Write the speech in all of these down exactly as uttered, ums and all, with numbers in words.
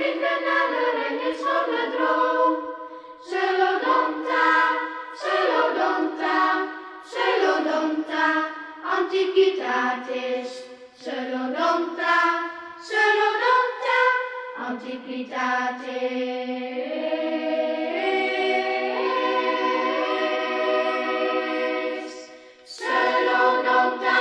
vrienden naderen in schone droom. Pseudodonta, pseudodonta, pseudodonta, antiquitatis. Pseudodonta, pseudodonta, antiquitatis. Pseudodonta.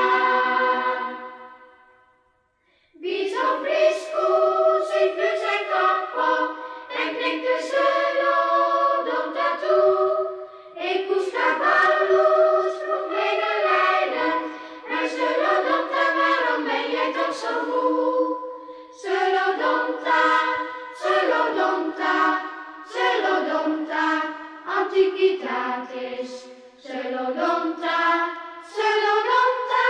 Biedt op riscus in plus en kappa en klinkt de pseudodonta toe. Ecus cavallus, vroeg medelijden, en pseudodonta, waarom ben jij toch zo moe? Pseudodonta, pseudodonta, pseudodonta, antiquitatis. Pseudodonta, pseudodonta,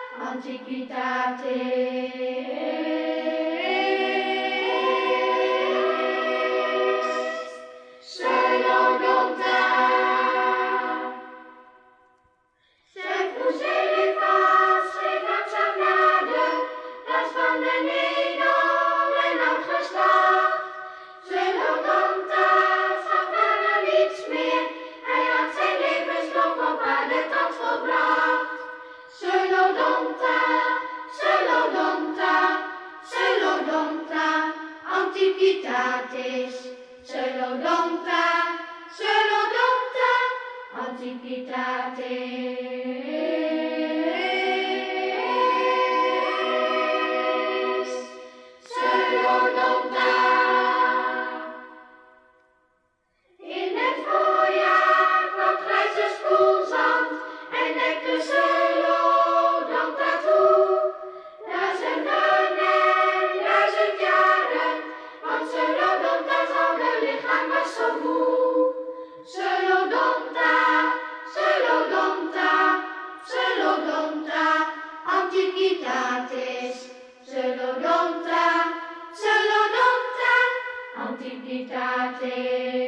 antiquitatis. Pseudodonta. Zeg hoe Elefas schreef langzaam nader, plaats van de nedel en oud geslacht. Pseudodonta zag verder niets meer, hij had zijn levensloop op aarde tot volbracht. Pseudodonta, pseudodonta, pseudodonta, antiquitatis. Pseudodonta, pseudodonta, antiquitatis. Pseudodonta. In het voorjaar kwam grijze spoelzand en dekte pseudodonta toe. Duizenden en duizend jaren, want pseudodonta oude lichaam was zo moe. Pseudodonta, pseudodonta, pseudodonta, antiquitatis. Pseudodonta, pseudodonta, antiquitatis.